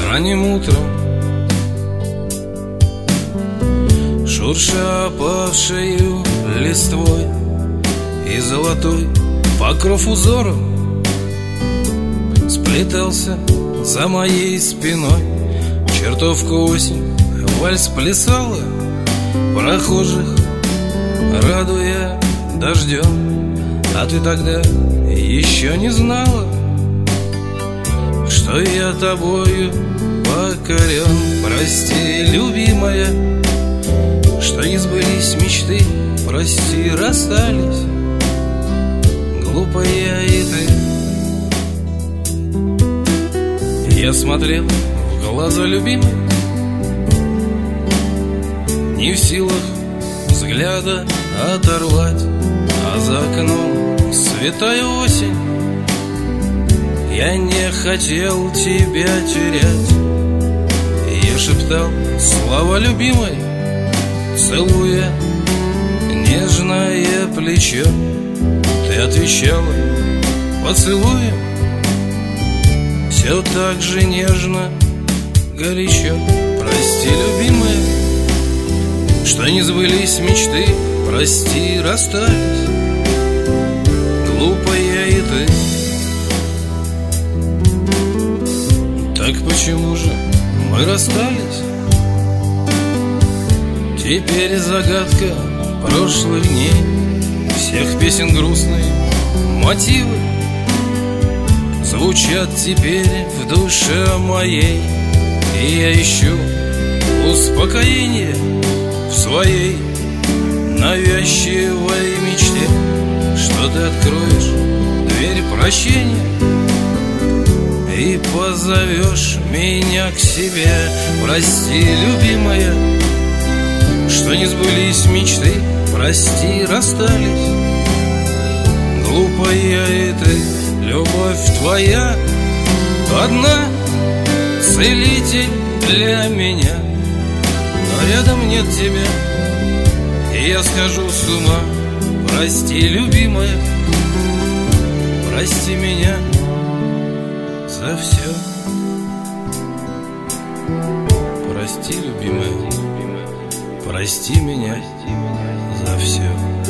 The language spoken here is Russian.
ранним утром, шурша опавшею листвой, и золотой покров узором сплетался за моей спиной. Чертовка осень вальс плясала, прохожих радуя дождем. А ты тогда еще не знала, что я тобою покорен. Прости, любимая, что не сбылись мечты. Прости, расстались, глупая и ты. Я смотрел в глаза любимой, не в силах взгляда оторвать. А за окном святая осень, я не хотел тебя терять. Я шептал слова любимой, целуя нежное плечо. Ты отвечала поцелуем, все так же нежно, горячо. Прости, любимая, что не сбылись мечты. Прости, расстались, глупая и ты. Так почему же мы расстались? Теперь загадка прошлых дней, всех песен грустные мотивы звучат теперь в душе моей. И я ищу успокоение в своей навязчивой мечте, что ты откроешь дверь прощения и позовешь меня к себе. Прости, любимая, что не сбылись мечты. Прости, расстались, глупая и ты. Любовь твоя одна целитель для меня, но рядом нет тебя, и я схожу с ума. Прости, любимая, прости меня за все. Прости, любимая, прости меня за все.